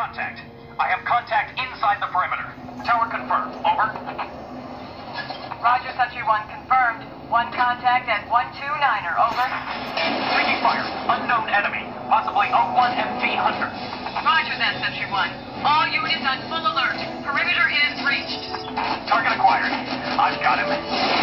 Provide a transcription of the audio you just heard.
contact. I have contact inside the perimeter. Tower confirmed. Over. Roger, Sentry-1 confirmed. One contact at 129er. Over. Taking fire. Unknown enemy. Possibly O1MG Hunter. Roger that, Sentry-1. All units on full alert. Perimeter is breached. Target acquired. I've got him.